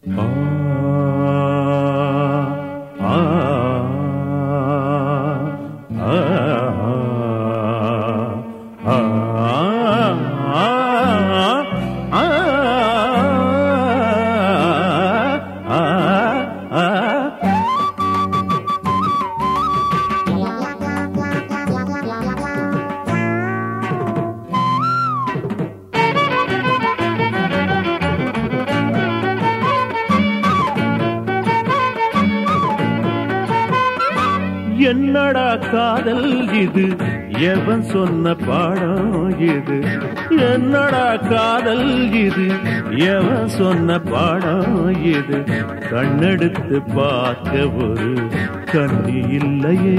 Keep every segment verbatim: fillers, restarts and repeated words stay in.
என்னடா காதல் இது, எவன் சொன்ன பாடம் இது? என்னடா காதல் இது, எவன் சொன்ன பாடம் இது? கண்ணெடுத்து பார்க்க ஒரு கண்ணி இல்லையே,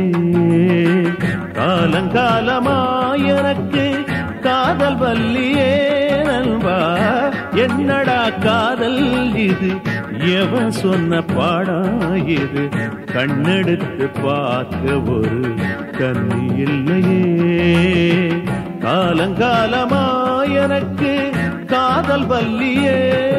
காலங்காலமா எனக்கு காதல் வல்லியே நண்பா. என்னடா காதல் இது, எவன் சொன்ன பாடம் இது? கண்ணெடுத்து பார்க்க ஒரு கண்ணி இல்லையே, காலங்காலமா எனக்கு காதல் வல்லியே.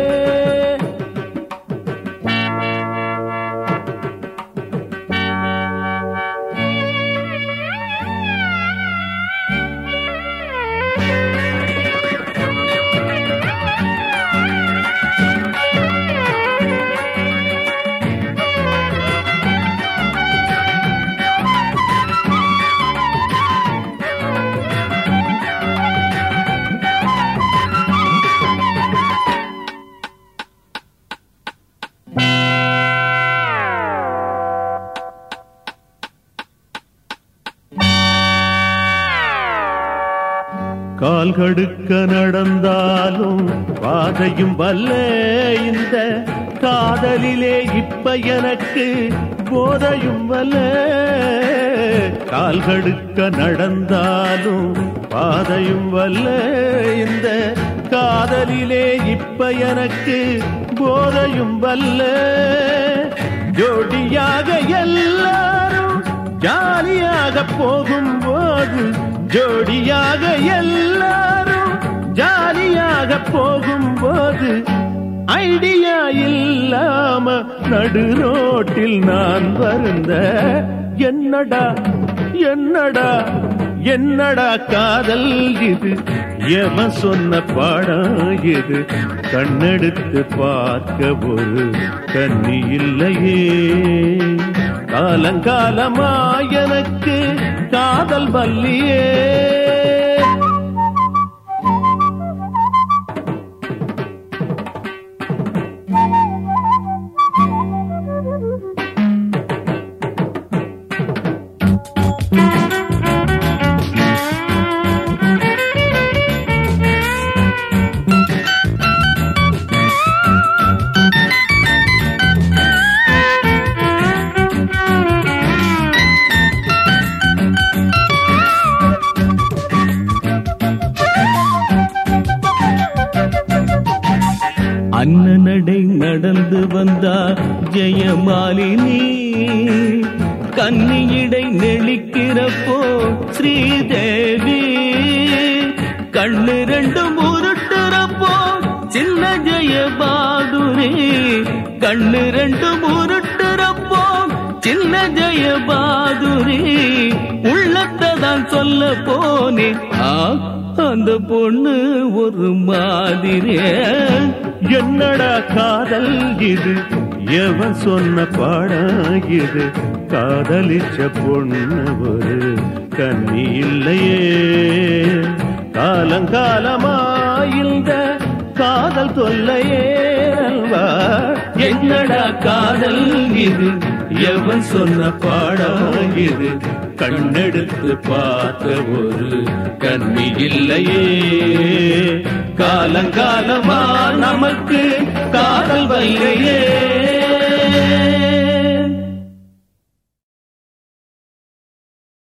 கால் கடுக்க நடந்தாலும் பாதையும் வல்ல இந்த காதலிலே, இப்ப எனக்கு போதையும் வல்ல. கால் கடுக்க நடந்தாலும் பாதையும் வல்ல இந்த காதலிலே, இப்ப எனக்கு போதையும் வல்ல. ஜோடியாக எல்லாரும் ஜாலியாக போகும்போது, ஜோடியாக எல்லாரும் ஜாலியாக போகும்போது, ஐடியா இல்லாம நடு ரோட்டில் நான் வருந்த. என்னடா என்னடா என்னடா காதல் இது, எவன் சொன்ன பாடம் இது? கண்ணெடுத்து பார்க்க ஒரு கண்ணி இல்லையே, காலங்காலமா எனக்கு காதல் வல்லியே. அண்ணனடை நடந்து வந்தார் ஜெயமாலினி, கன்னியிடை நெளிக்கிறப்போ ஸ்ரீதேவி, கண்ணு ரெண்டும் உருட்டுறப்போ சின்ன ஜெயபாதுரி, கண்ணு ரெண்டும் உருட்டுறப்போ சின்ன ஜெயபாதுரி. உள்ளத்தை தான் சொல்ல போனே, அந்த பொண்ணு ஒரு மாதிரி. என்னடா காதல் இது, எவன் சொன்ன பாடம் இது? காதலிச்ச பொண்ணு ஒரு கண்ணி இல்லையே, காலங்காலமா இந்த காதல் தொல்லையே அல்வா. என்னடா காதல் இது, எவன் சொன்ன பாடம் இது? கண்ணெடுத்து பார்த்த ஒரு கண்ணி இல்லையே, காலங்காலமா நமக்கு காதல் வல்லையே.